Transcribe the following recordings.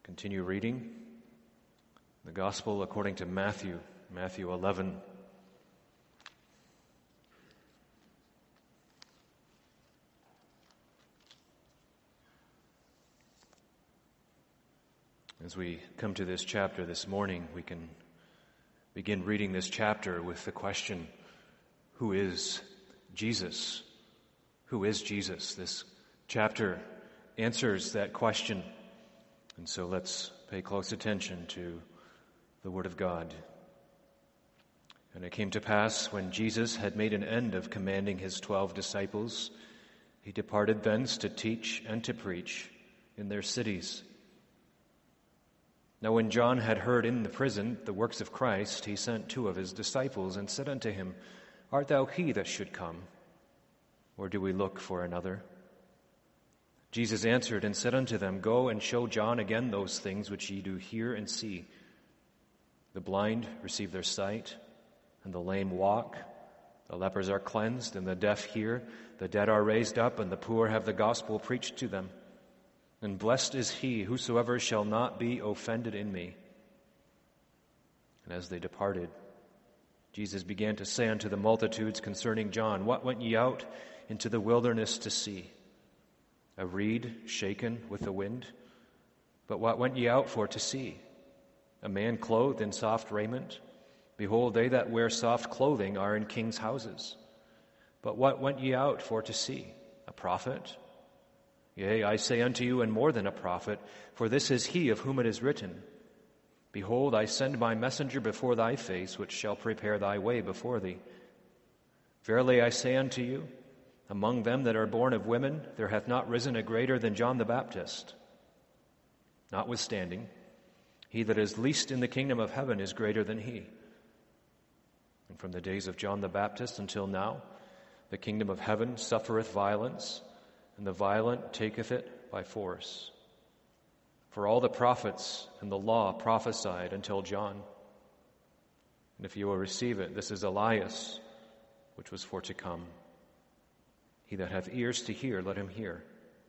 Continue reading the Gospel according to Matthew 11. As we come to this chapter this morning, we can begin reading this chapter with the question, who is Jesus? Who is Jesus? This chapter answers that question. And so let's pay close attention to the Word of God. And it came to pass, when Jesus had made an end of commanding his 12 disciples, he departed thence to teach and to preach in their cities. Now when John had heard in the prison the works of Christ, he sent 2 of his disciples and said unto him, Art thou he that should come, or do we look for another? Jesus answered and said unto them, Go and show John again those things which ye do hear and see. The blind receive their sight, and the lame walk. The lepers are cleansed, and the deaf hear. The dead are raised up, and the poor have the gospel preached to them. And blessed is he whosoever shall not be offended in me. And as they departed, Jesus began to say unto the multitudes concerning John, What went ye out into the wilderness to see? A reed shaken with the wind? But what went ye out for to see? A man clothed in soft raiment? Behold, they that wear soft clothing are in kings' houses. But what went ye out for to see? A prophet? Yea, I say unto you, and more than a prophet, for this is he of whom it is written, Behold, I send my messenger before thy face, which shall prepare thy way before thee. Verily I say unto you, among them that are born of women, there hath not risen a greater than John the Baptist. Notwithstanding, he that is least in the kingdom of heaven is greater than he. And from the days of John the Baptist until now, the kingdom of heaven suffereth violence, and the violent taketh it by force. For all the prophets and the law prophesied until John. And if you will receive it, this is Elias, which was for to come. He that hath ears to hear, let him hear.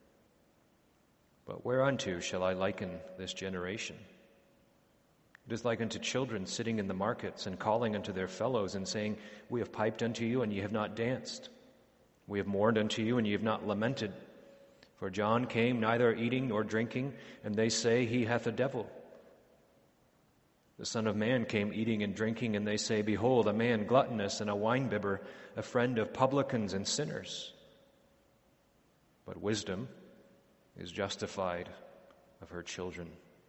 But whereunto shall I liken this generation? It is like unto children sitting in the markets and calling unto their fellows and saying, We have piped unto you, and ye have not danced. We have mourned unto you, and ye have not lamented. For John came neither eating nor drinking, and they say, He hath a devil. The Son of Man came eating and drinking, and they say, Behold, a man gluttonous and a winebibber, a friend of publicans and sinners. But wisdom is justified of her children.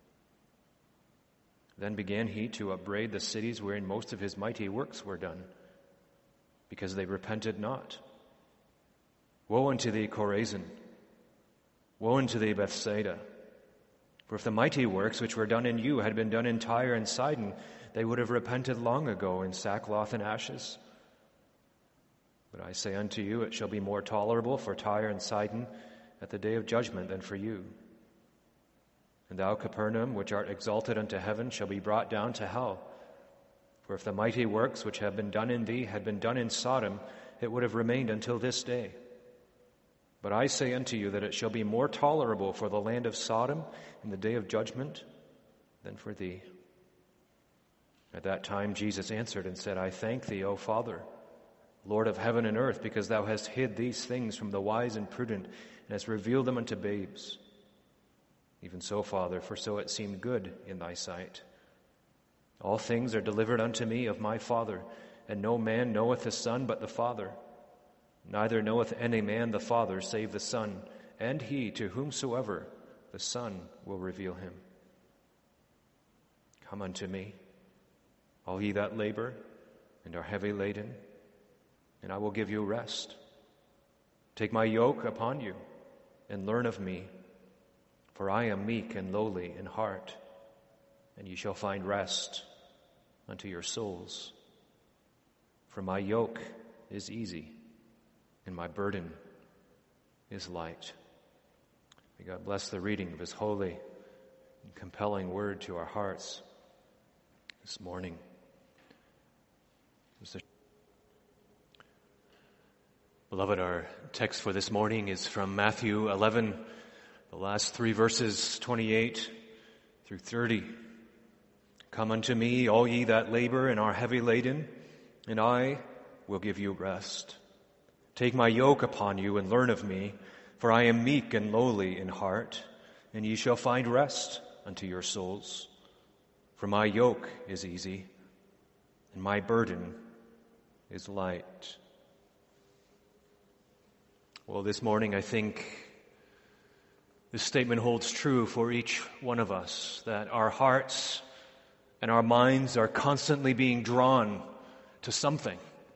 Then began he to upbraid the cities wherein most of his mighty works were done, because they repented not. Woe unto thee, Chorazin! Woe unto thee, Bethsaida! For if the mighty works which were done in you had been done in Tyre and Sidon, they would have repented long ago in sackcloth and ashes. But I say unto you, it shall be more tolerable for Tyre and Sidon at the day of judgment than for you. And thou, Capernaum, which art exalted unto heaven, shall be brought down to hell. For if the mighty works which have been done in thee had been done in Sodom, it would have remained until this day. But I say unto you that it shall be more tolerable for the land of Sodom in the day of judgment than for thee. At that time Jesus answered and said, I thank thee, O Father, Lord of heaven and earth, because thou hast hid these things from the wise and prudent, and hast revealed them unto babes. Even so, Father, for so it seemed good in thy sight. All things are delivered unto me of my Father, and no man knoweth the Son but the Father. Neither knoweth any man the Father save the Son, and he to whomsoever the Son will reveal him. Come unto me, all ye that labor and are heavy laden, and I will give you rest. Take my yoke upon you, and learn of me, for I am meek and lowly in heart, and ye shall find rest unto your souls. For my yoke is easy, and my burden is light. May God bless the reading of his holy and compelling word to our hearts this morning. Beloved, our text for this morning is from Matthew 11, the last 3 verses, 28 through 30. Come unto me, all ye that labor and are heavy laden, and I will give you rest. Take my yoke upon you and learn of me, for I am meek and lowly in heart, and ye shall find rest unto your souls. For my yoke is easy, and my burden is light. Well, this morning I think this statement holds true for each one of us, that our hearts and our minds are constantly being drawn to something.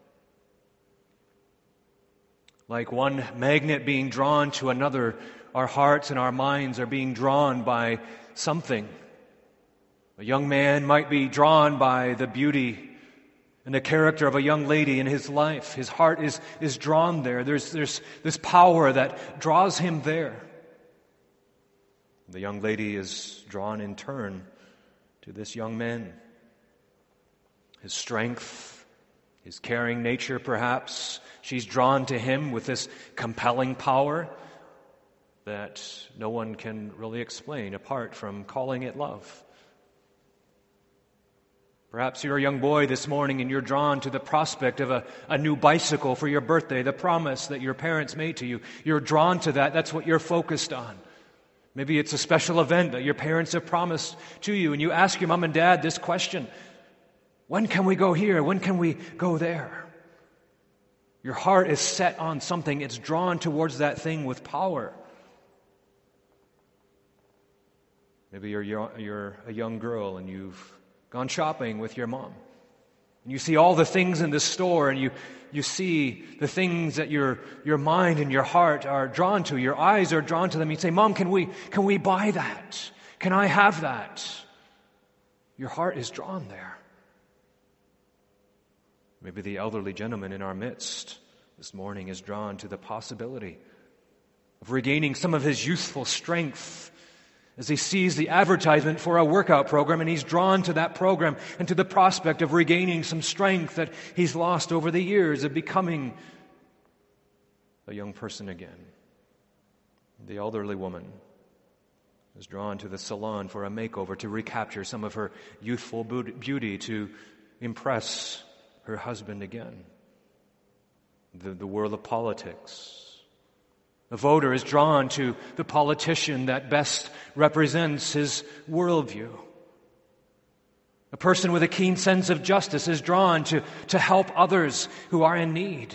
Like one magnet being drawn to another, our hearts and our minds are being drawn by something. A young man might be drawn by the beauty and the character of a young lady in his life. His heart is drawn there. There's this power that draws him there. The young lady is drawn in turn to this young man. His strength, his caring nature perhaps. She's drawn to him with this compelling power that no one can really explain apart from calling it love. Perhaps you're a young boy this morning and you're drawn to the prospect of a new bicycle for your birthday, the promise that your parents made to you. You're drawn to that. That's what you're focused on. Maybe it's a special event that your parents have promised to you, and you ask your mom and dad this question: when can we go here? When can we go there? Your heart is set on something. It's drawn towards that thing with power. Maybe you're a young girl and you've gone shopping with your mom. And you see all the things in the store, and you see the things that your mind and your heart are drawn to. Your eyes are drawn to them. You say, Mom, can we buy that? Can I have that? Your heart is drawn there. Maybe the elderly gentleman in our midst this morning is drawn to the possibility of regaining some of his youthful strength as he sees the advertisement for a workout program, and he's drawn to that program and to the prospect of regaining some strength that he's lost over the years, of becoming a young person again. The elderly woman is drawn to the salon for a makeover, to recapture some of her youthful beauty, to impress her husband again. The world of politics. The voter is drawn to the politician that best represents his worldview. A person with a keen sense of justice is drawn to help others who are in need.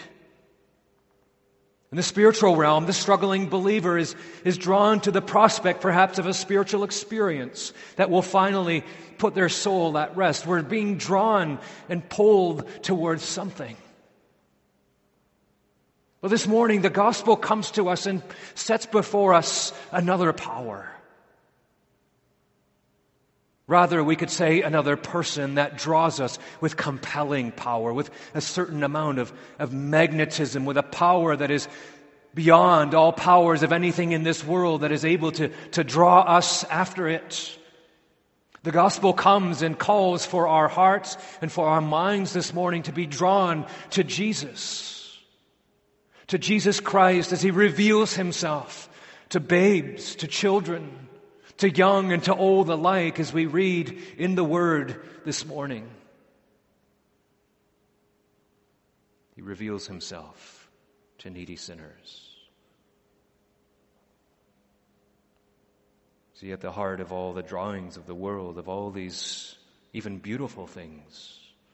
In the spiritual realm, the struggling believer is drawn to the prospect perhaps of a spiritual experience that will finally put their soul at rest. We're being drawn and pulled towards something. Well, this morning, the gospel comes to us and sets before us another power. Rather, we could say another person that draws us with compelling power, with a certain amount of magnetism, with a power that is beyond all powers of anything in this world, that is able to draw us after it. The gospel comes and calls for our hearts and for our minds this morning to be drawn to Jesus. To Jesus Christ as He reveals Himself to babes, to children, to young and to old alike, as we read in the Word this morning. He reveals Himself to needy sinners. See, at the heart of all the drawings of the world, of all these even beautiful things,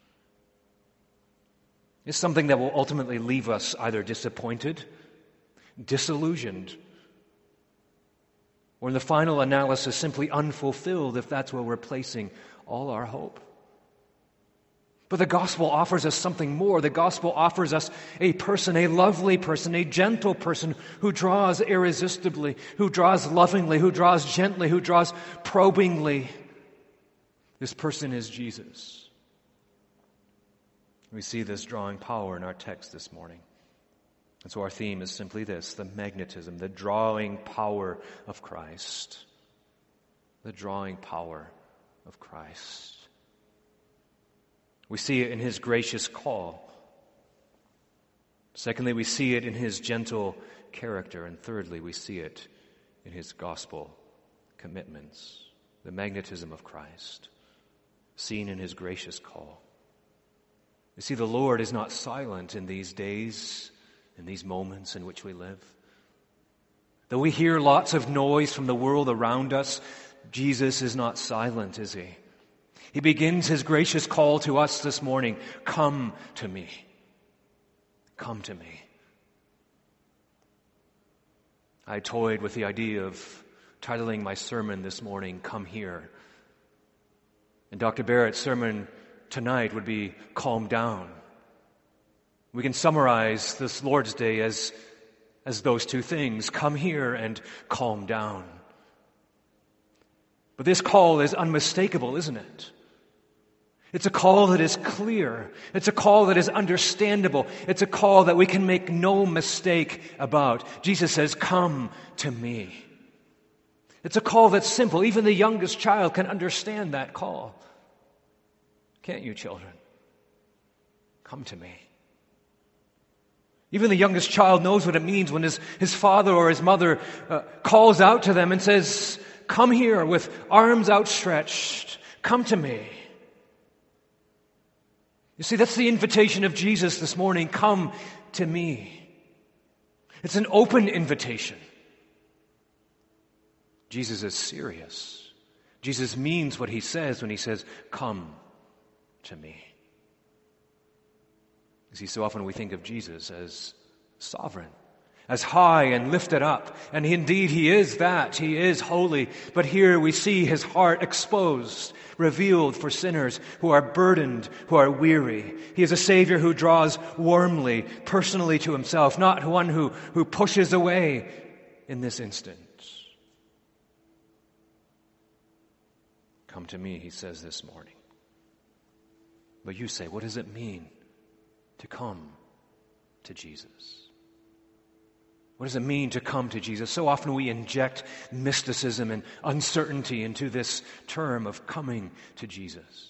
is something that will ultimately leave us either disappointed, disillusioned, or in the final analysis simply unfulfilled, if that's where we're placing all our hope. But the gospel offers us something more. The gospel offers us a person, a lovely person, a gentle person who draws irresistibly, who draws lovingly, who draws gently, who draws probingly. This person is Jesus. We see this drawing power in our text this morning. And so our theme is simply this: the magnetism, the drawing power of Christ. The drawing power of Christ. We see it in His gracious call. Secondly, we see it in His gentle character. And thirdly, we see it in His gospel commitments. the magnetism of Christ, seen in his gracious call. You see, the Lord is not silent in these days, in these moments in which we live. Though we hear lots of noise from the world around us, Jesus is not silent, is he? He begins his gracious call to us this morning. Come to me. Come to me. I toyed with the idea of titling my sermon this morning, Come Here. And Dr. Barrett's sermon tonight would be Calm Down. We can summarize this Lord's Day as those two things, come here and calm down. But this call is unmistakable, isn't it? It's a call that is clear. It's a call that is understandable. It's a call that we can make no mistake about. Jesus says, come to me. It's a call that's simple. Even the youngest child can understand that call. Can't you, children? Come to me. Even the youngest child knows what it means when his father or his mother calls out to them and says, come here with arms outstretched. Come to me. You see, that's the invitation of Jesus this morning. Come to me. It's an open invitation. Jesus is serious. Jesus means what he says when he says, come to me. You see, so often we think of Jesus as sovereign, as high and lifted up. And indeed, he is that. He is holy. But here we see his heart exposed, revealed for sinners who are burdened, who are weary. He is a Savior who draws warmly, personally to himself, not one who pushes away in this instant. Come to me, he says this morning. But you say, what does it mean to come to Jesus? What does it mean to come to Jesus? So often we inject mysticism and uncertainty into this term of coming to Jesus.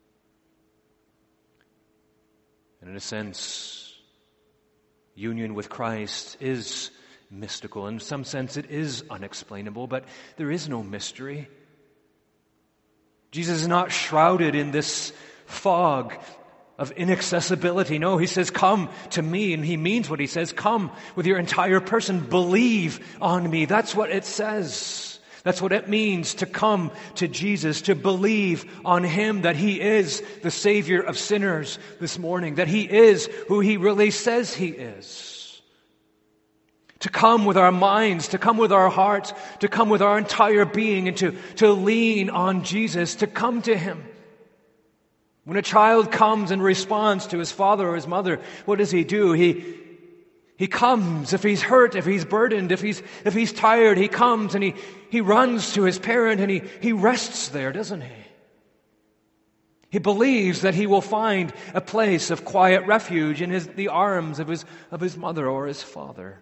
And in a sense, union with Christ is mystical. In some sense, it is unexplainable, but there is no mystery. Jesus is not shrouded in this fog of inaccessibility. No, he says, come to me, and he means what he says. Come with your entire person. Believe on me. That's what it says. That's what it means to come to Jesus, to believe on him, that he is the Savior of sinners this morning, that he is who he really says he is. To come with our minds, to come with our hearts, to come with our entire being, and to lean on Jesus, to come to him. When a child comes and responds to his father or his mother, what does he do? He comes. If he's hurt, if he's burdened, if he's tired, he comes and he runs to his parent and he rests there, doesn't he? He believes that he will find a place of quiet refuge in the arms of his mother or his father.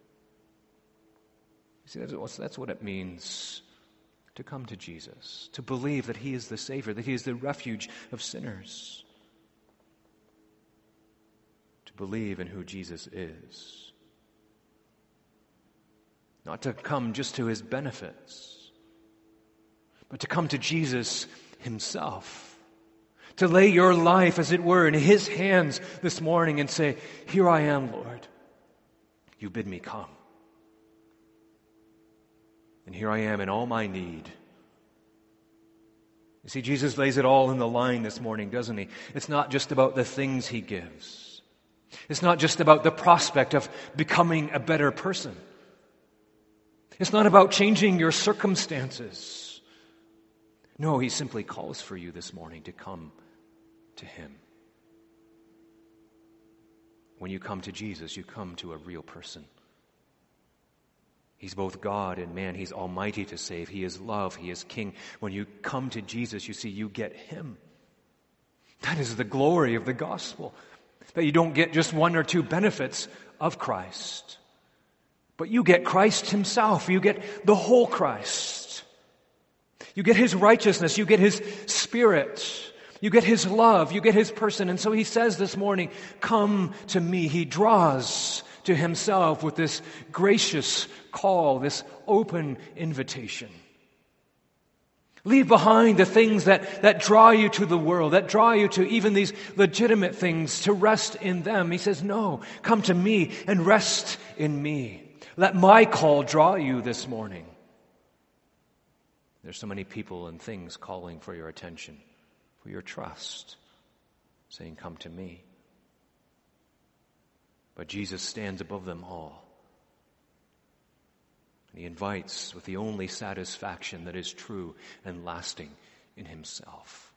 You see, that's what it means to come to Jesus, to believe that he is the Savior, that he is the refuge of sinners, to believe in who Jesus is. Not to come just to his benefits, but to come to Jesus himself, to lay your life, as it were, in his hands this morning and say, here I am, Lord, you bid me come. And here I am in all my need. You see, Jesus lays it all in the line this morning, doesn't he? It's not just about the things he gives. It's not just about the prospect of becoming a better person. It's not about changing your circumstances. No, he simply calls for you this morning to come to him. When you come to Jesus, you come to a real person. He's both God and man. He's almighty to save. He is love. He is king. When you come to Jesus, you see, you get him. That is the glory of the gospel. That you don't get just one or two benefits of Christ, but you get Christ himself. You get the whole Christ. You get his righteousness. You get his spirit. You get his love. You get his person. And so he says this morning, come to me. He draws to himself with this gracious call, this open invitation. Leave behind the things that draw you to the world, that draw you to even these legitimate things, to rest in them. He says, no, come to me and rest in me. Let my call draw you this morning. There's so many people and things calling for your attention, for your trust, saying, come to me. But Jesus stands above them all. He invites with the only satisfaction that is true and lasting in himself.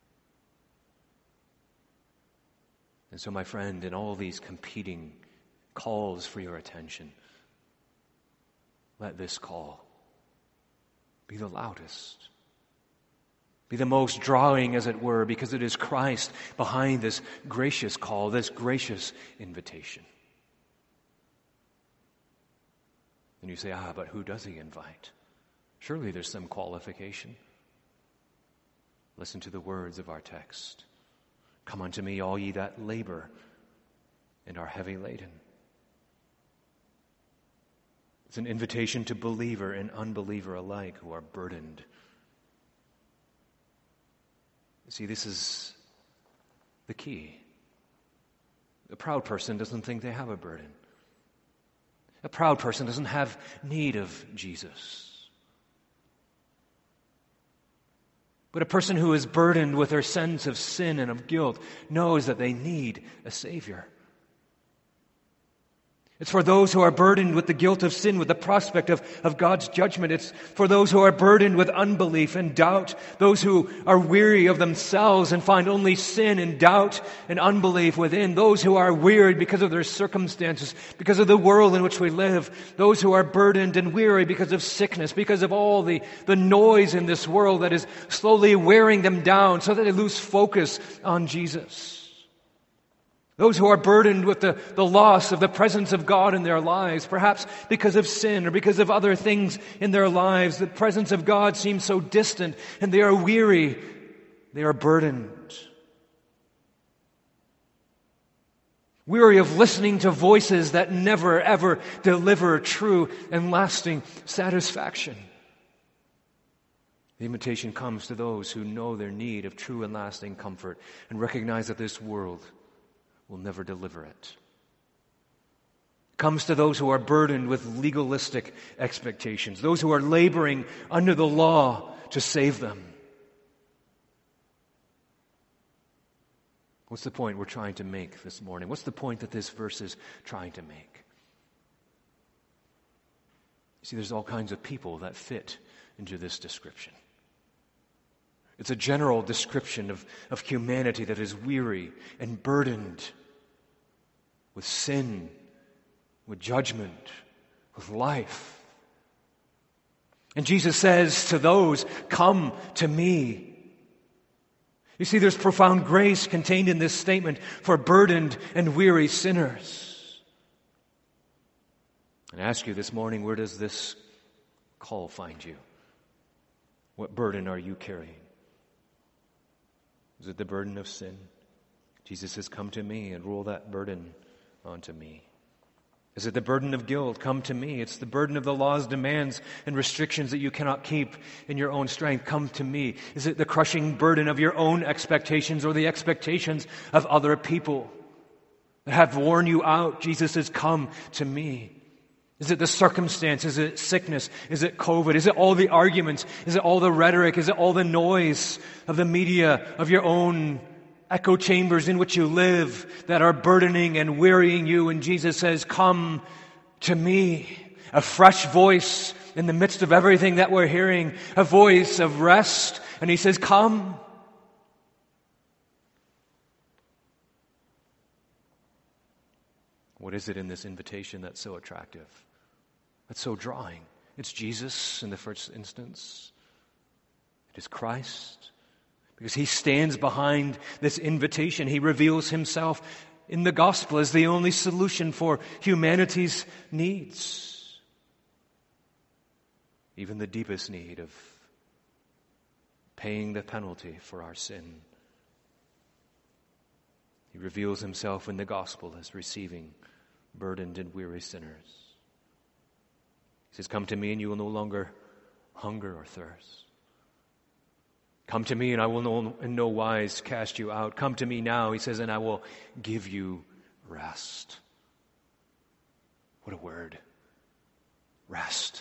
And so, my friend, in all these competing calls for your attention, let this call be the loudest, be the most drawing, as it were, because it is Christ behind this gracious call, this gracious invitation. And you say, but who does he invite? Surely there's some qualification. Listen to the words of our text. Come unto me, all ye that labor and are heavy laden. It's an invitation to believer and unbeliever alike who are burdened. See, this is the key. A proud person doesn't think they have a burden. A proud person doesn't have need of Jesus. But a person who is burdened with their sense of sin and of guilt knows that they need a Savior. It's for those who are burdened with the guilt of sin, with the prospect of God's judgment. It's for those who are burdened with unbelief and doubt, those who are weary of themselves and find only sin and doubt and unbelief within, those who are wearied because of their circumstances, because of the world in which we live, those who are burdened and weary because of sickness, because of all the noise in this world that is slowly wearing them down so that they lose focus on Jesus. Those who are burdened with the loss of the presence of God in their lives, perhaps because of sin or because of other things in their lives. The presence of God seems so distant and they are weary. They are burdened. Weary of listening to voices that never, ever deliver true and lasting satisfaction. The invitation comes to those who know their need of true and lasting comfort and recognize that this world will never deliver it. Comes to those who are burdened with legalistic expectations, those who are laboring under the law to save them. What's the point we're trying to make this morning? What's the point that this verse is trying to make? You see, there's all kinds of people that fit into this description. It's a general description of humanity that is weary and burdened with sin, with judgment, with life. And Jesus says to those, come to me. You see, there's profound grace contained in this statement for burdened and weary sinners. And I ask you this morning, where does this call find you? What burden are you carrying? Is it the burden of sin? Jesus says, come to me and roll that burden onto me. Is it the burden of guilt? Come to me. It's the burden of the law's demands and restrictions that you cannot keep in your own strength. Come to me. Is it the crushing burden of your own expectations or the expectations of other people that have worn you out? Jesus says, come to me. Is it the circumstance? Is it sickness? Is it COVID? Is it all the arguments? Is it all the rhetoric? Is it all the noise of the media, of your own echo chambers in which you live that are burdening and wearying you? And Jesus says, come to me. A fresh voice in the midst of everything that we're hearing, a voice of rest. And he says, come. What is it in this invitation that's so attractive? That's so drawing? It's Jesus in the first instance. It is Christ. Because he stands behind this invitation. He reveals himself in the gospel as the only solution for humanity's needs. Even the deepest need of paying the penalty for our sin. He reveals himself in the gospel as receiving burdened and weary sinners. He says, come to me and you will no longer hunger or thirst. Come to me and I will in no wise cast you out. Come to me now, he says, and I will give you rest. What a word. Rest.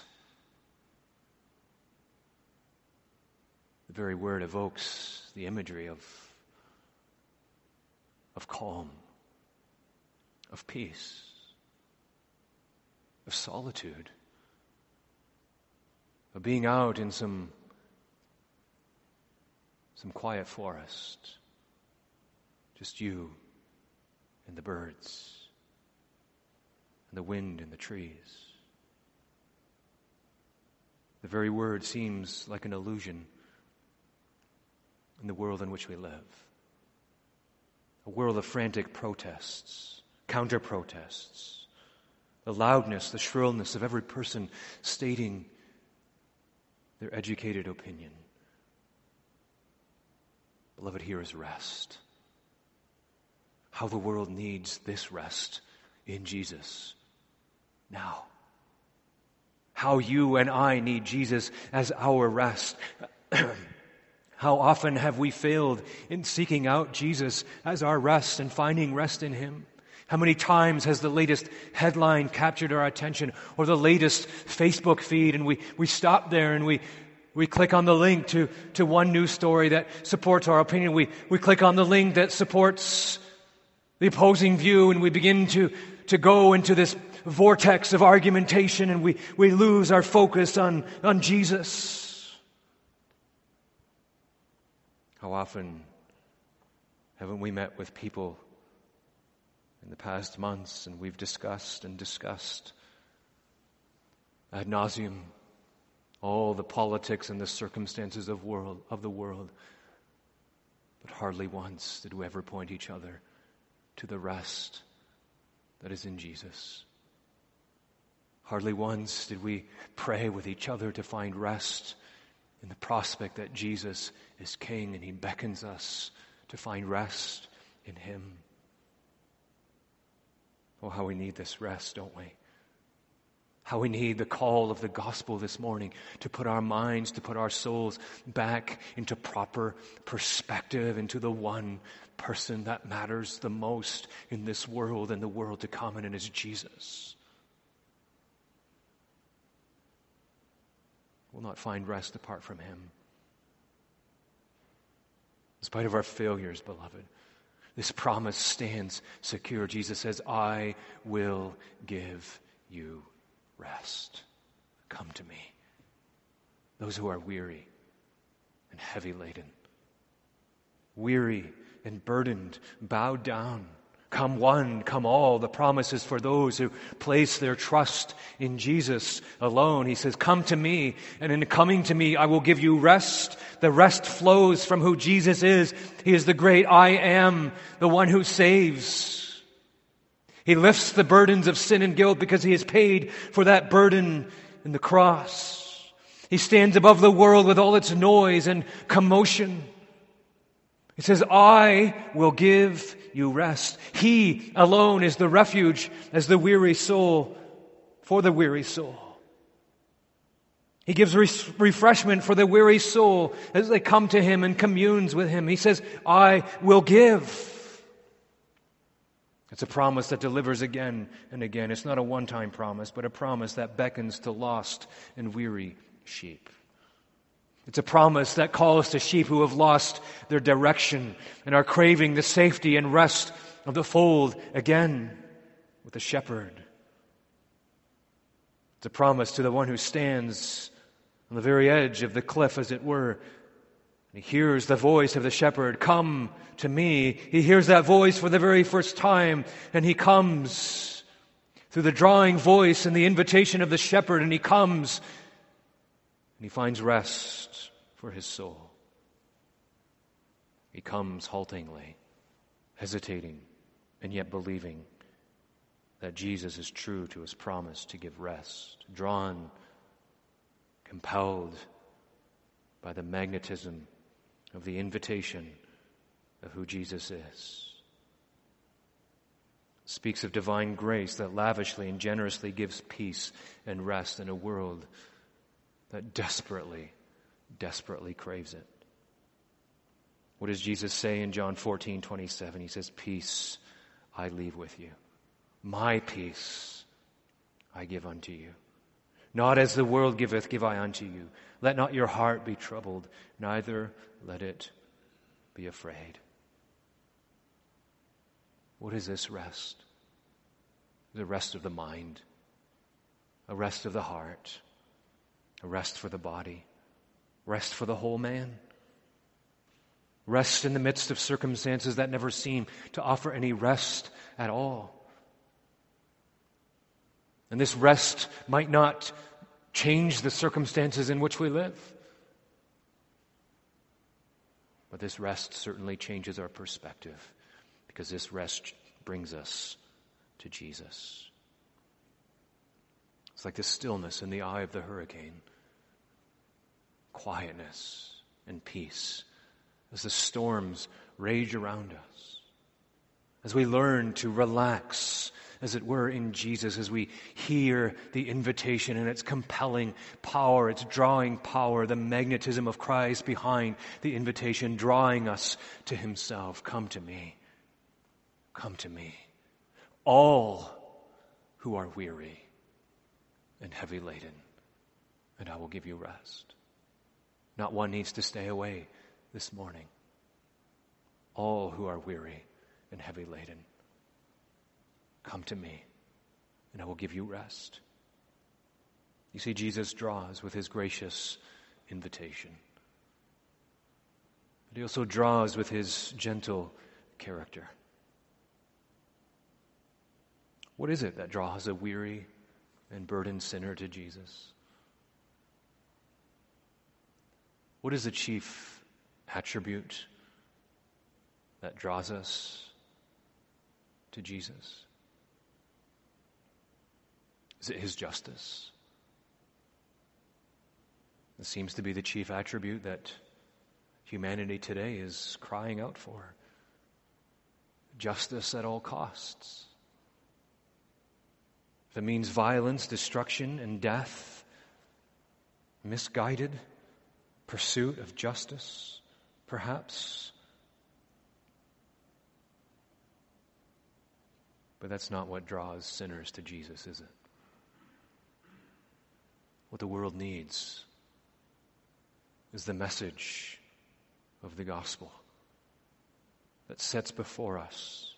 The very word evokes the imagery of calm, of peace, of solitude, of being out in some quiet forest, just you and the birds and the wind and the trees. The very word seems like an illusion in the world in which we live. A world of frantic protests, counter-protests, the loudness, the shrillness of every person stating their educated opinion. Beloved, here is rest. How the world needs this rest in Jesus now. How you and I need Jesus as our rest. How often have we failed in seeking out Jesus as our rest and finding rest in Him? How many times has the latest headline captured our attention, or the latest Facebook feed, and we stop there and we click on the link to one news story that supports our opinion. We click on the link that supports the opposing view, and we begin to go into this vortex of argumentation, and we lose our focus on Jesus. How often haven't we met with people in the past months, and we've discussed ad nauseum all the politics and the circumstances of the world, but hardly once did we ever point each other to the rest that is in Jesus. Hardly once did we pray with each other to find rest in the prospect that Jesus is King and He beckons us to find rest in Him. Oh, how we need this rest, don't we? How we need the call of the gospel this morning to put our minds, to put our souls back into proper perspective, into the one person that matters the most in this world and the world to come, and it is Jesus. We'll not find rest apart from Him. In spite of our failures, beloved, this promise stands secure. Jesus says, I will give you rest. Come to me, those who are weary and heavy laden. Weary and burdened, bowed down. Come one, come all. The promise is for those who place their trust in Jesus alone. He says, come to me, and in coming to me, I will give you rest. The rest flows from who Jesus is. He is the great I am, the one who saves. He lifts the burdens of sin and guilt because He has paid for that burden in the cross. He stands above the world with all its noise and commotion. He says, I will give you rest. He alone is the refuge as the weary soul, for the weary soul. He gives refreshment for the weary soul as they come to Him and communes with Him. He says, I will give. It's a promise that delivers again and again. It's not a one-time promise, but a promise that beckons to lost and weary sheep. It's a promise that calls to sheep who have lost their direction and are craving the safety and rest of the fold again with the shepherd. It's a promise to the one who stands on the very edge of the cliff, as it were. He hears the voice of the shepherd, come to me. He hears that voice for the very first time, and he comes through the drawing voice and the invitation of the shepherd, and he comes and he finds rest for his soul. He comes haltingly, hesitating, and yet believing that Jesus is true to His promise to give rest, drawn, compelled by the magnetism of the invitation of who Jesus is. Speaks of divine grace that lavishly and generously gives peace and rest in a world that desperately, desperately craves it. What does Jesus say in John 14:27? He says, "Peace I leave with you. My peace I give unto you. Not as the world giveth, give I unto you. Let not your heart be troubled, neither let it be afraid." What is this rest? The rest of the mind, a rest of the heart, a rest for the body, rest for the whole man. Rest in the midst of circumstances that never seem to offer any rest at all. And this rest might not change the circumstances in which we live, but this rest certainly changes our perspective, because this rest brings us to Jesus. It's like the stillness in the eye of the hurricane, quietness and peace as the storms rage around us, as we learn to relax, as it were, in Jesus, as we hear the invitation and its compelling power, its drawing power, the magnetism of Christ behind the invitation, drawing us to himself. Come to me. Come to me. All who are weary and heavy laden, and I will give you rest. Not one needs to stay away this morning. All who are weary and heavy laden, come to me, and I will give you rest. You see, Jesus draws with his gracious invitation, but he also draws with his gentle character. What is it that draws a weary and burdened sinner to Jesus? What is the chief attribute that draws us to Jesus? Is it his justice? It seems to be the chief attribute that humanity today is crying out for. Justice at all costs. If it means violence, destruction, and death, misguided pursuit of justice, perhaps. But that's not what draws sinners to Jesus, is it? What the world needs is the message of the gospel that sets before us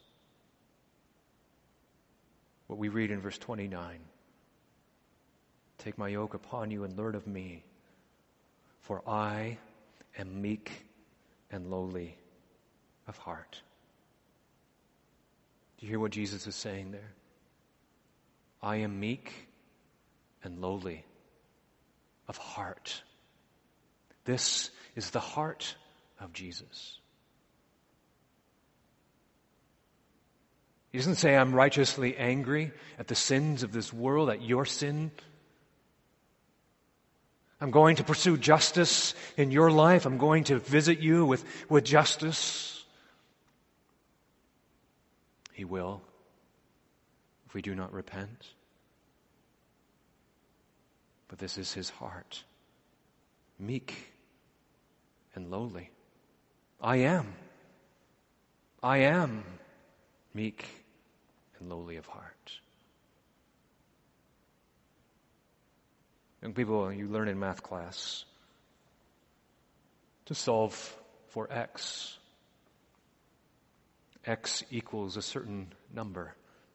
what we read in verse 29. Take my yoke upon you and learn of me, for I am meek and lowly of heart. Do you hear what Jesus is saying there? I am meek and lowly of heart. This is the heart of Jesus. He doesn't say, I'm righteously angry at the sins of this world, at your sin. I'm going to pursue justice in your life. I'm going to visit you with justice. He will, if we do not repent. But this is his heart, meek and lowly. I am meek and lowly of heart. Young people, you learn in math class to solve for x. X equals a certain number.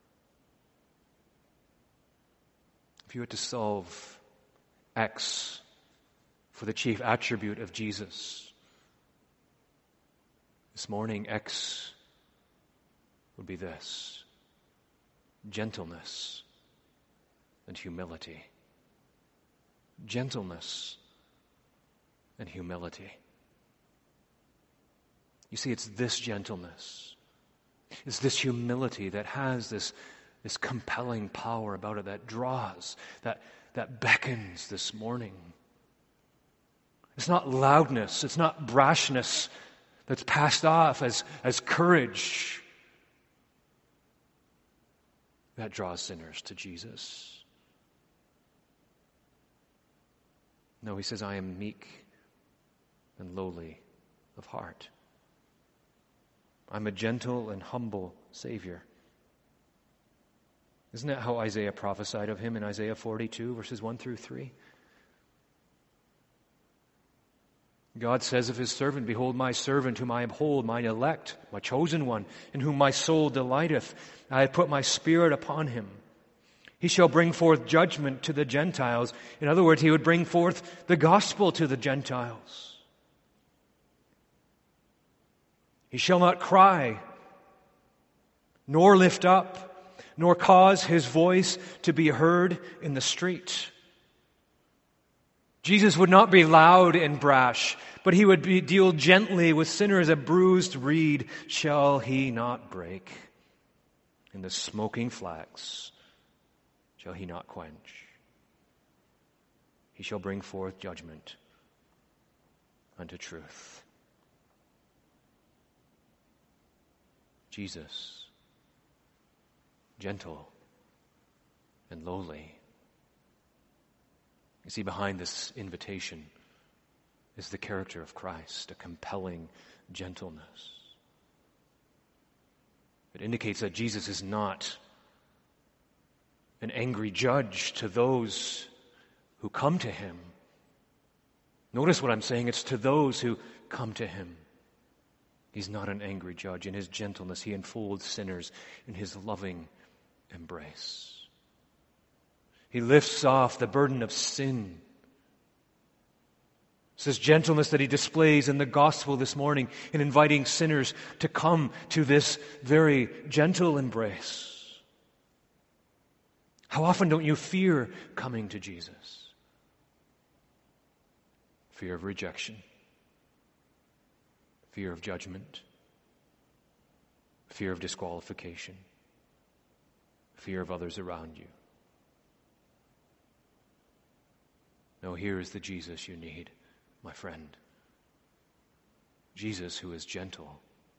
If you had to solve X for the chief attribute of Jesus, this morning X would be this: gentleness and humility. Gentleness and humility. You see, it's this gentleness, it's this humility that has this compelling power about it that draws, that beckons this morning. It's not loudness, it's not brashness that's passed off as courage that draws sinners to Jesus. No, he says, I am meek and lowly of heart. I'm a gentle and humble Savior. Isn't that how Isaiah prophesied of him in Isaiah 42, verses 1 through 3? God says of his servant, "Behold my servant whom I uphold, mine elect, my chosen one, in whom my soul delighteth. I have put my spirit upon him. He shall bring forth judgment to the Gentiles." In other words, he would bring forth the gospel to the Gentiles. He shall not cry, nor lift up, nor cause his voice to be heard in the street. Jesus would not be loud and brash, but he would deal gently with sinners. A bruised reed shall he not break, and the smoking flax shall he not quench. He shall bring forth judgment unto truth. Jesus, gentle and lowly. You see, behind this invitation is the character of Christ, a compelling gentleness. It indicates that Jesus is not an angry judge to those who come to him. Notice what I'm saying, it's to those who come to him. He's not an angry judge. In his gentleness, he enfolds sinners in his loving embrace. He lifts off the burden of sin. It's this gentleness that he displays in the gospel this morning in inviting sinners to come to this very gentle embrace. How often don't you fear coming to Jesus? Fear of rejection, fear of judgment, fear of disqualification, fear of others around you. No, here is the Jesus you need, my friend. Jesus who is gentle.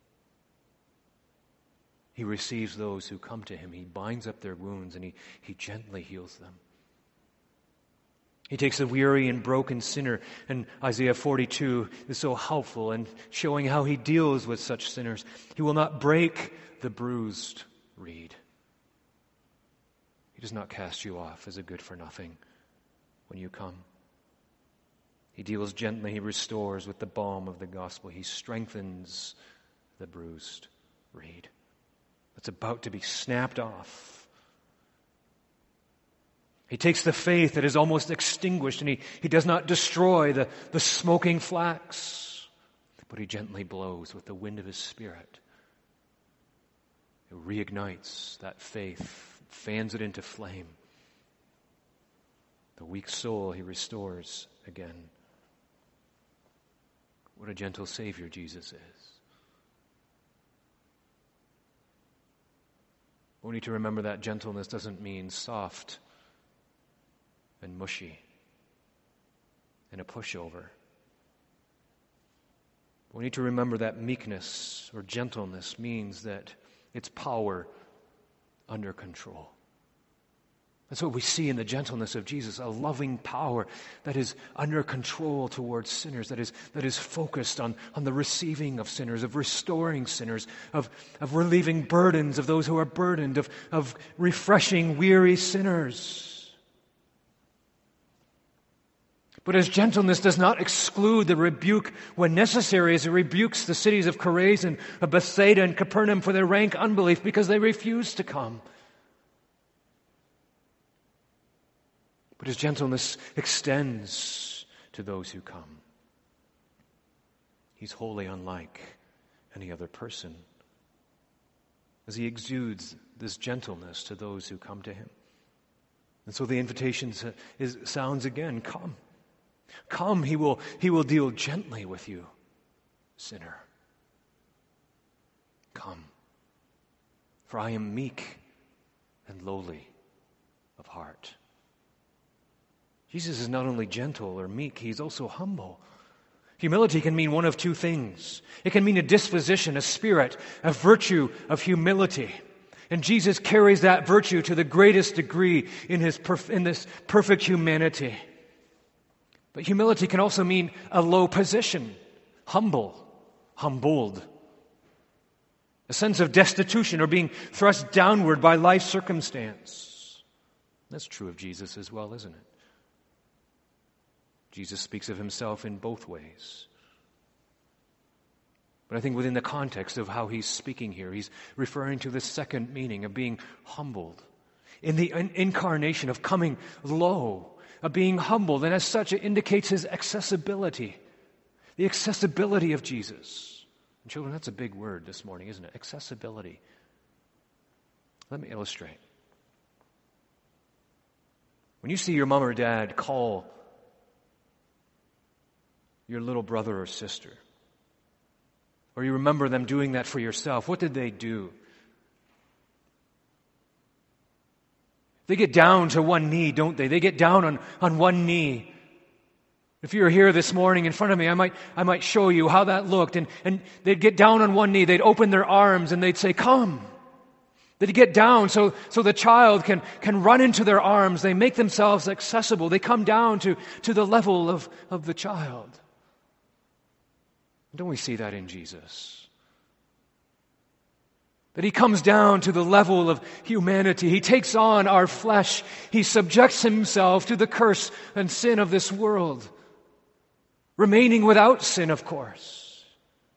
He receives those who come to him. He binds up their wounds and he gently heals them. He takes the weary and broken sinner, and Isaiah 42 is so helpful in showing how he deals with such sinners. He will not break the bruised reed. He does not cast you off as a good for nothing when you come. He deals gently, he restores with the balm of the gospel. He strengthens the bruised reed that's about to be snapped off. He takes the faith that is almost extinguished and he does not destroy the smoking flax, but he gently blows with the wind of his Spirit. It reignites that faith, fans it into flame. The weak soul he restores again. What a gentle Savior Jesus is. We need to remember that gentleness doesn't mean soft and mushy and a pushover. We need to remember that meekness or gentleness means that it's power under control. That's what we see in the gentleness of Jesus, a loving power that is under control towards sinners, that is focused on the receiving of sinners, of restoring sinners, of relieving burdens of those who are burdened, of refreshing weary sinners. But his gentleness does not exclude the rebuke when necessary, as he rebukes the cities of Chorazin, of Bethsaida and Capernaum for their rank unbelief because they refuse to come. But his gentleness extends to those who come. He's wholly unlike any other person, as he exudes this gentleness to those who come to him. And so the invitation sounds again, come. Come, he will deal gently with you, sinner. Come, for I am meek and lowly of heart. Jesus is not only gentle or meek, he's also humble. Humility can mean one of two things. It can mean a disposition, a spirit, a virtue of humility. And Jesus carries that virtue to the greatest degree in this perfect humanity. But humility can also mean a low position, humbled. a sense of destitution or being thrust downward by life circumstance. That's true of Jesus as well, isn't it? Jesus speaks of himself in both ways. But I think within the context of how he's speaking here, he's referring to the second meaning of being humbled. In the incarnation of coming low, of being humbled, and as such it indicates his accessibility. The accessibility of Jesus. And children, that's a big word this morning, isn't it? Accessibility. Let me illustrate. When you see your mom or dad call your little brother or sister, or you remember them doing that for yourself, what did they do? They get down to one knee, don't they? They get down on one knee. If you were here this morning in front of me, I might show you how that looked. And they'd get down on one knee, they'd open their arms, and they'd say, "Come." They'd get down so the child can run into their arms. They make themselves accessible. They come down to the level of the child. Don't we see that in Jesus? That he comes down to the level of humanity. He takes on our flesh. He subjects himself to the curse and sin of this world. Remaining without sin, of course.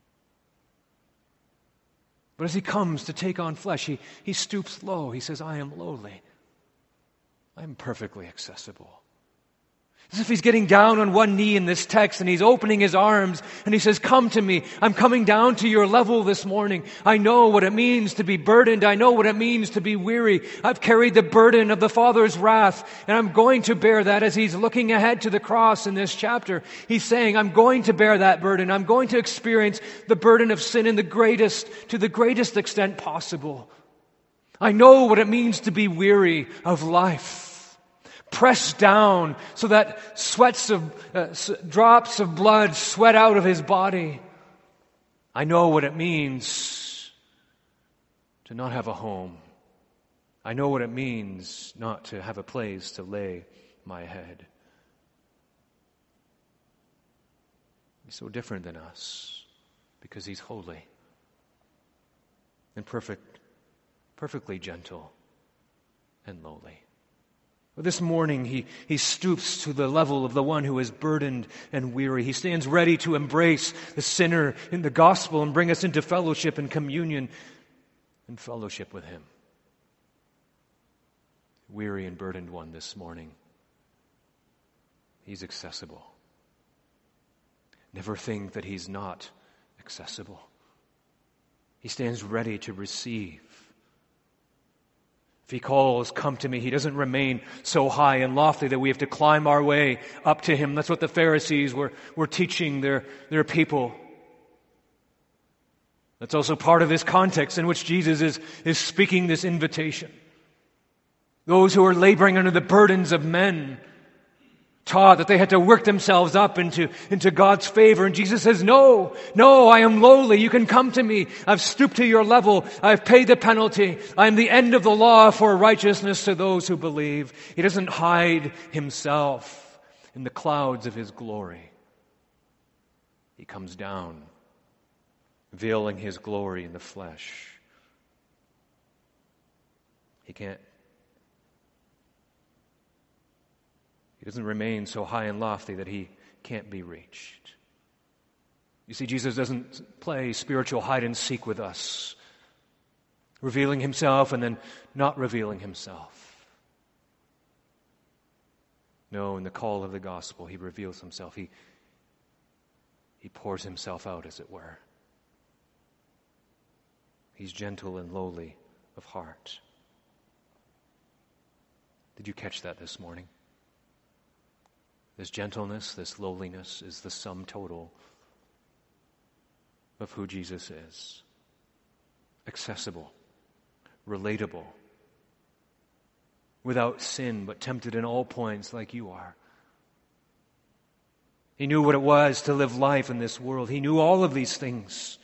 But as he comes to take on flesh, he stoops low. He says, "I am lowly. I am perfectly accessible." As if he's getting down on one knee in this text and he's opening his arms and he says, "Come to me. I'm coming down to your level this morning. I know what it means to be burdened. I know what it means to be weary. I've carried the burden of the Father's wrath, and I'm going to bear that." As he's looking ahead to the cross in this chapter, he's saying, "I'm going to bear that burden. I'm going to experience the burden of sin to the greatest extent possible. I know what it means to be weary of life. Pressed down so that drops of blood sweat out of his body. I know what it means to not have a home. I know what it means not to have a place to lay my head." He's so different than us because he's holy and perfectly gentle and lowly. This morning, he stoops to the level of the one who is burdened and weary. He stands ready to embrace the sinner in the gospel and bring us into fellowship and communion and fellowship with him. Weary and burdened one this morning. He's accessible. Never think that he's not accessible. He stands ready to receive. If he calls, "Come to me," he doesn't remain so high and lofty that we have to climb our way up to him. That's what the Pharisees were teaching their people. That's also part of this context in which Jesus is speaking this invitation. Those who are laboring under the burdens of men taught that they had to work themselves up into God's favor. And Jesus says, no, I am lowly. You can come to me. I've stooped to your level. I've paid the penalty. I am the end of the law for righteousness to those who believe. He doesn't hide himself in the clouds of his glory. He comes down, veiling his glory in the flesh. He doesn't remain so high and lofty that he can't be reached. You see, Jesus doesn't play spiritual hide and seek with us, revealing himself and then not revealing himself. No, in the call of the gospel, he reveals himself. He pours himself out, as it were. He's gentle and lowly of heart. Did you catch that this morning? This gentleness, this lowliness is the sum total of who Jesus is. Accessible, relatable, without sin, but tempted in all points like you are. He knew what it was to live life in this world. He knew all of these things.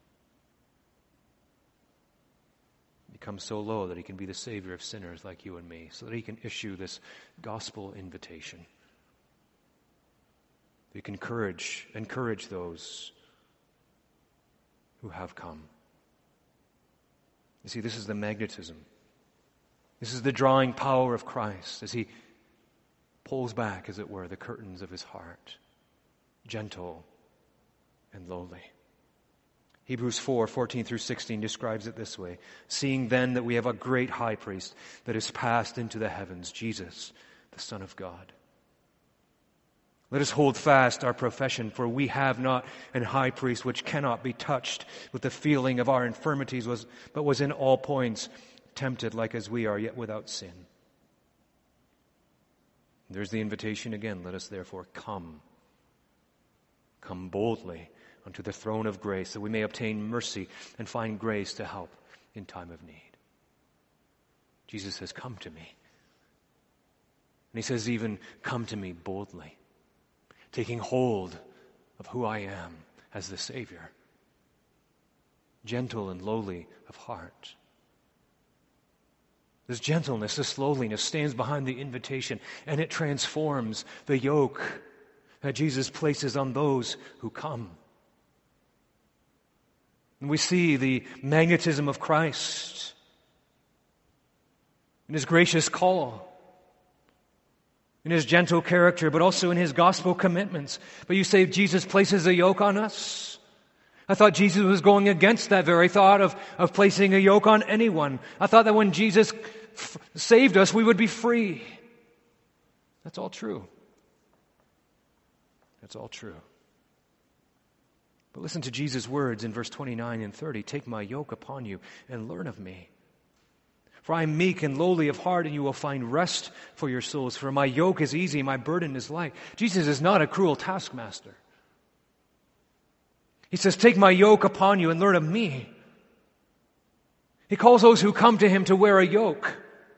He comes so low that he can be the Savior of sinners like you and me, so that he can issue this gospel invitation. You can encourage those who have come. You see, this is the magnetism. This is the drawing power of Christ as he pulls back, as it were, the curtains of his heart, gentle and lowly. Hebrews 4:14 through 16 describes it this way: seeing then that we have a great high priest that is passed into the heavens, Jesus, the Son of God. Let us hold fast our profession, for we have not an high priest which cannot be touched with the feeling of our infirmities, but was in all points tempted like as we are, yet without sin. There's the invitation again. Let us therefore come boldly unto the throne of grace, that we may obtain mercy and find grace to help in time of need. Jesus says, come to me. And he says even, come to me boldly, taking hold of who I am as the Savior, gentle and lowly of heart. This gentleness, this lowliness stands behind the invitation, and it transforms the yoke that Jesus places on those who come. And we see the magnetism of Christ in his gracious call, in his gentle character, but also in his gospel commitments. But you say Jesus places a yoke on us? I thought Jesus was going against that very thought of placing a yoke on anyone. I thought that when Jesus saved us, we would be free. That's all true. That's all true. But listen to Jesus' words in verse 29 and 30. Take my yoke upon you and learn of me. For I am meek and lowly of heart, and you will find rest for your souls. For my yoke is easy, my burden is light. Jesus is not a cruel taskmaster. He says, take my yoke upon you and learn of me. He calls those who come to him to wear a yoke.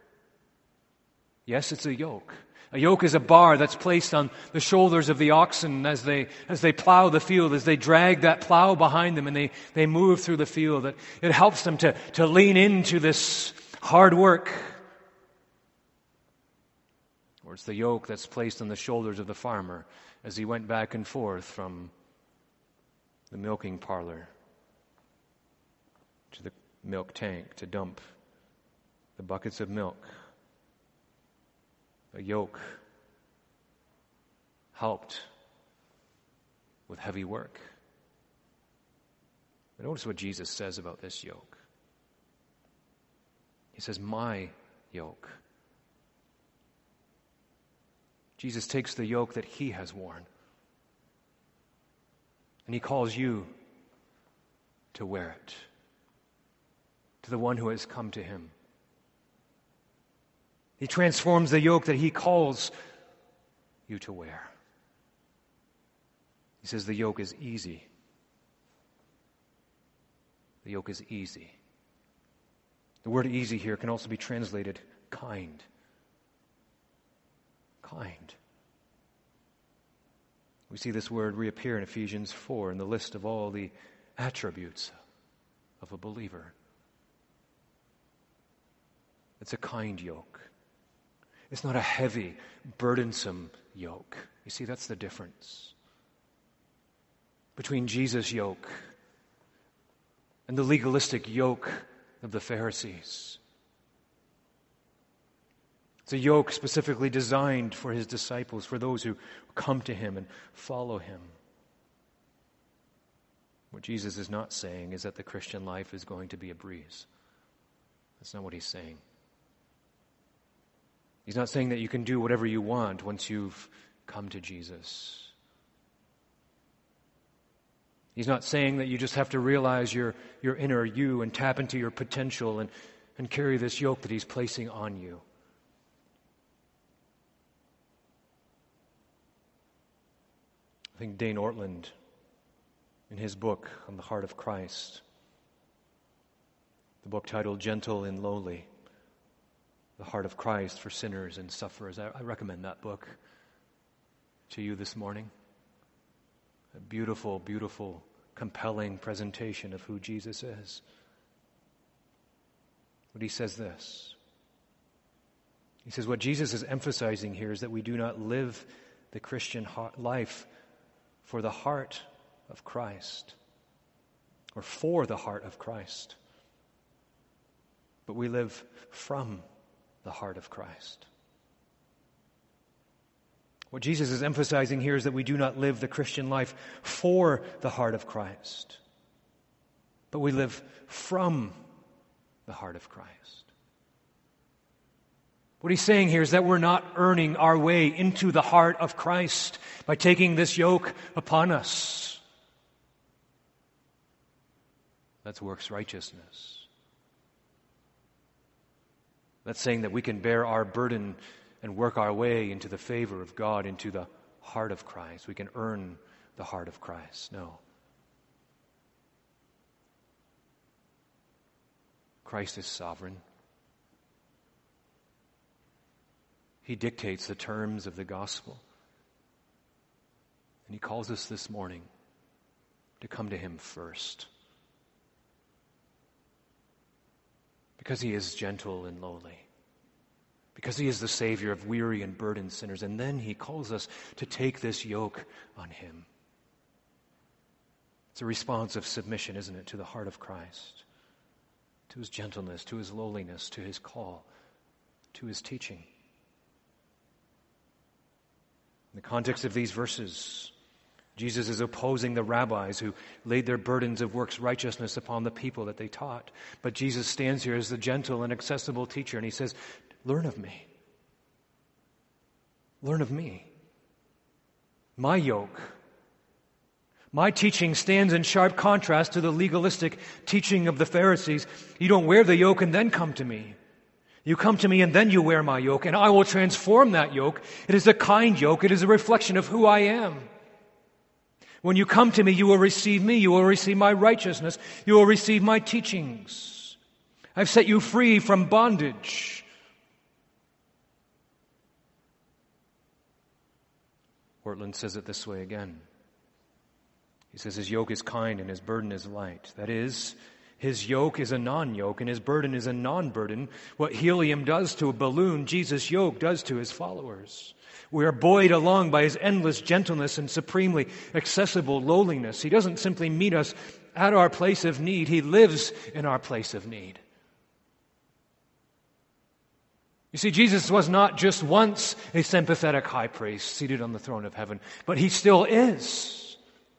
Yes, it's a yoke. A yoke is a bar that's placed on the shoulders of the oxen as they plow the field, as they drag that plow behind them and they move through the field. It helps them to lean into this hard work. Or it's the yoke that's placed on the shoulders of the farmer as he went back and forth from the milking parlor to the milk tank to dump the buckets of milk. A yoke helped with heavy work. But notice what Jesus says about this yoke. He says, my yoke. Jesus takes the yoke that he has worn, and he calls you to wear it, to the one who has come to him. He transforms the yoke that he calls you to wear. He says the yoke is easy. The yoke is easy. The word easy here can also be translated kind. Kind. We see this word reappear in Ephesians 4 in the list of all the attributes of a believer. It's a kind yoke. It's not a heavy, burdensome yoke. You see, that's the difference between Jesus' yoke and the legalistic yoke of the Pharisees. It's a yoke specifically designed for his disciples, for those who come to him and follow him. What Jesus is not saying is that the Christian life is going to be a breeze. That's not what he's saying. He's not saying that you can do whatever you want once you've come to Jesus. He's not saying that you just have to realize your inner you and tap into your potential and carry this yoke that he's placing on you. I think Dane Ortland, in his book on the heart of Christ, the book titled Gentle and Lowly, The Heart of Christ for Sinners and Sufferers. I recommend that book to you this morning. A beautiful, beautiful, compelling presentation of who Jesus is. But he says this. He says what Jesus is emphasizing here is that we do not live the Christian life for the heart of Christ or for the heart of Christ. but we live from the heart of Christ. What Jesus is emphasizing here is that we do not live the Christian life for the heart of Christ, but we live from the heart of Christ. What he's saying here is that we're not earning our way into the heart of Christ by taking this yoke upon us. That's works righteousness. That's saying that we can bear our burden and work our way into the favor of God, into the heart of Christ. We can earn the heart of Christ. No. Christ is sovereign. He dictates the terms of the gospel. And he calls us this morning to come to him first. Because he is gentle and lowly. Because he is the Savior of weary and burdened sinners. And then he calls us to take this yoke on him. It's a response of submission, isn't it, to the heart of Christ, to his gentleness, to his lowliness, to his call, to his teaching. In the context of these verses, Jesus is opposing the rabbis who laid their burdens of works righteousness upon the people that they taught. But Jesus stands here as the gentle and accessible teacher, and he says, learn of me. Learn of me. My yoke, my teaching stands in sharp contrast to the legalistic teaching of the Pharisees. You don't wear the yoke and then come to me. You come to me and then you wear my yoke, and I will transform that yoke. It is a kind yoke. It is a reflection of who I am. When you come to me, you will receive me. You will receive my righteousness. You will receive my teachings. I've set you free from bondage. Ortland says it this way again. He says his yoke is kind and his burden is light. That is, his yoke is a non-yoke and his burden is a non-burden. What helium does to a balloon, Jesus' yoke does to his followers. We are buoyed along by his endless gentleness and supremely accessible lowliness. He doesn't simply meet us at our place of need. He lives in our place of need. You see, Jesus was not just once a sympathetic high priest seated on the throne of heaven, but he still is.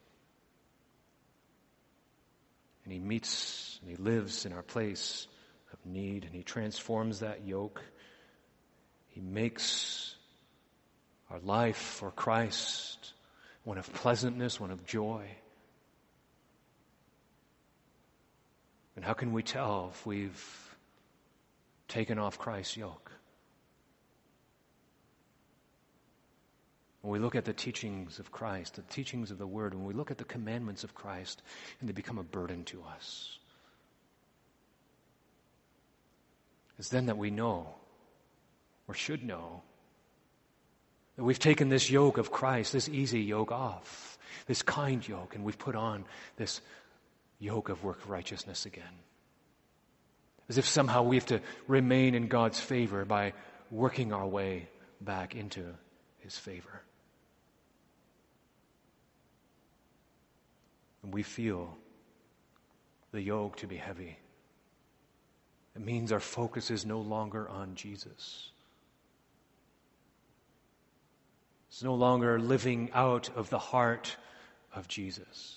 And he meets and he lives in our place of need, and he transforms that yoke. He makes our life for Christ one of pleasantness, one of joy. And how can we tell if we've taken off Christ's yoke? When we look at the teachings of Christ, the teachings of the Word, when we look at the commandments of Christ, and they become a burden to us. It's then that we know, or should know, that we've taken this yoke of Christ, this easy yoke off, this kind yoke, and we've put on this yoke of work righteousness again. As if somehow we have to remain in God's favor by working our way back into his favor. And we feel the yoke to be heavy. It means our focus is no longer on Jesus. It's no longer living out of the heart of Jesus,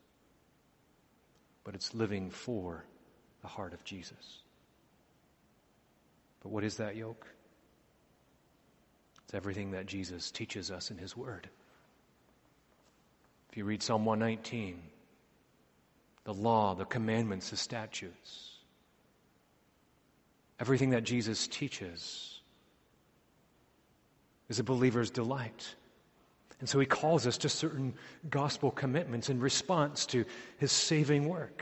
but it's living for the heart of Jesus. But what is that yoke? It's everything that Jesus teaches us in his Word. If you read Psalm 119, the law, the commandments, the statutes, everything that Jesus teaches is a believer's delight. And so he calls us to certain gospel commitments in response to his saving work.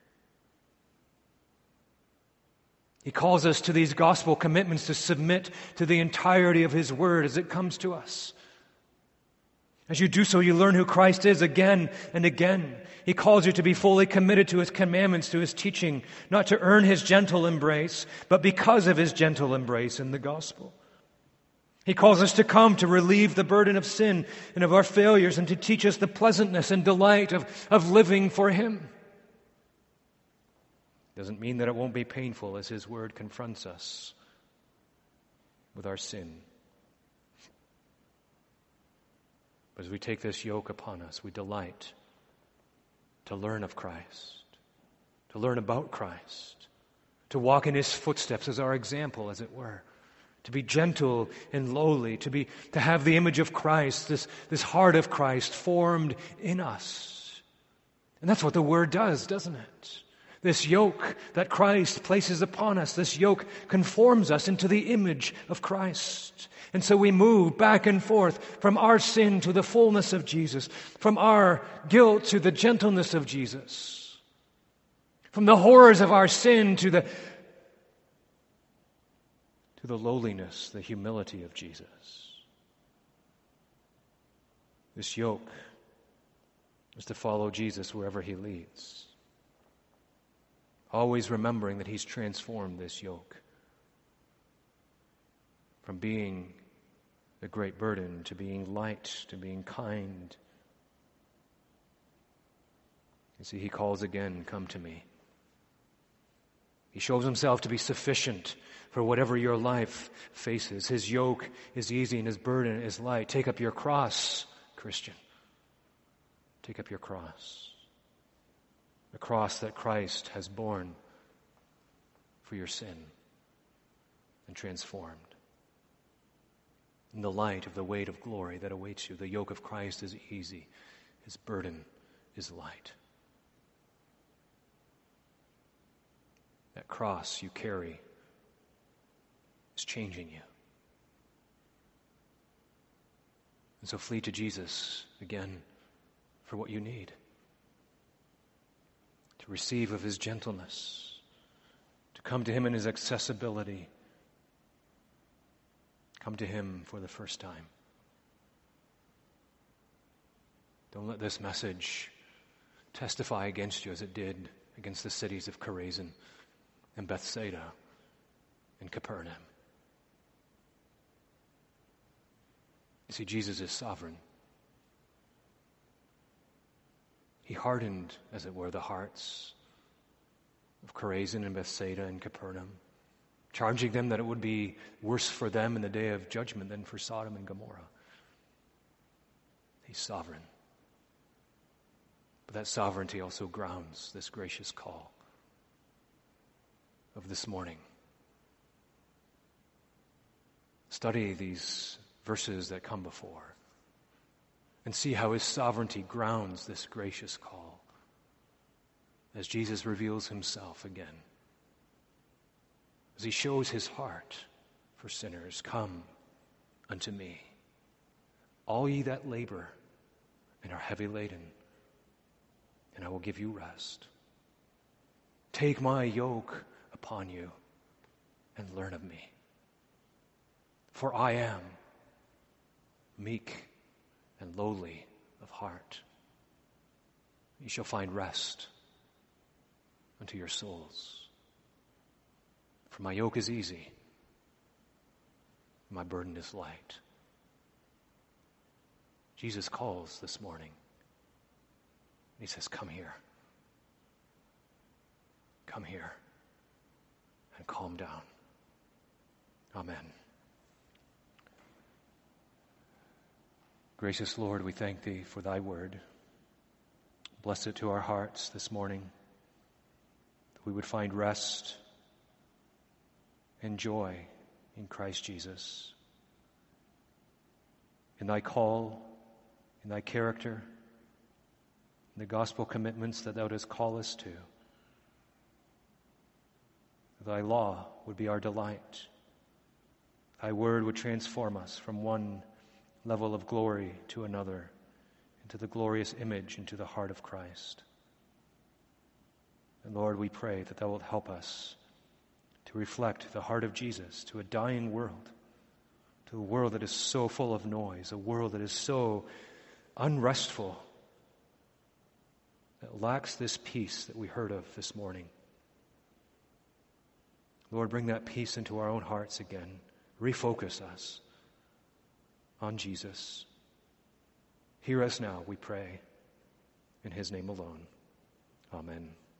He calls us to these gospel commitments to submit to the entirety of his word as it comes to us. As you do so, you learn who Christ is again and again. He calls you to be fully committed to his commandments, to his teaching, not to earn his gentle embrace, but because of his gentle embrace in the gospel. He calls us to come to relieve the burden of sin and of our failures and to teach us the pleasantness and delight of living for him. Doesn't mean that it won't be painful as his word confronts us with our sin. But as we take this yoke upon us, we delight to learn of Christ, to learn about Christ, to walk in his footsteps as our example, as it were, to be gentle and lowly, to have the image of Christ, this heart of Christ formed in us. And that's what the word does, doesn't it? This yoke that Christ places upon us, this yoke conforms us into the image of Christ. And so we move back and forth from our sin to the fullness of Jesus, from our guilt to the gentleness of Jesus, from the horrors of our sin to the lowliness, the humility of Jesus. This yoke is to follow Jesus wherever he leads, always remembering that he's transformed this yoke from being a great burden to being light, to being kind. You see, he calls again, "Come to me." He shows himself to be sufficient for whatever your life faces. His yoke is easy and his burden is light. Take up your cross, Christian. Take up your cross. The cross that Christ has borne for your sin and transformed. In the light of the weight of glory that awaits you, the yoke of Christ is easy. His burden is light. That cross you carry is changing you. And so flee to Jesus again for what you need. To receive of his gentleness, to come to him in his accessibility. Come to him for the first time. Don't let this message testify against you as it did against the cities of Chorazin and Bethsaida and Capernaum. You see, Jesus is sovereign. He hardened, as it were, the hearts of Chorazin and Bethsaida and Capernaum, charging them that it would be worse for them in the day of judgment than for Sodom and Gomorrah. He's sovereign. But that sovereignty also grounds this gracious call of this morning. Study these verses that come before and see how his sovereignty grounds this gracious call as Jesus reveals himself again. As he shows his heart for sinners, "Come unto me, all ye that labor and are heavy laden, and I will give you rest. Take my yoke upon you and learn of me. For I am meek and lowly of heart. You shall find rest unto your souls. For my yoke is easy, my burden is light." Jesus calls this morning. He says, "Come here. Come here and calm down." Amen. Gracious Lord, we thank thee for thy word. Bless it to our hearts this morning, that we would find rest and joy in Christ Jesus, in thy call, in thy character, in the gospel commitments that thou dost call us to. Thy law would be our delight. Thy word would transform us from one level of glory to another, into the glorious image, into the heart of Christ. And Lord, we pray that thou wilt help us to reflect the heart of Jesus to a dying world, to a world that is so full of noise, a world that is so unrestful, that lacks this peace that we heard of this morning. Lord, bring that peace into our own hearts again. Refocus us on Jesus. Hear us now, we pray, in his name alone. Amen.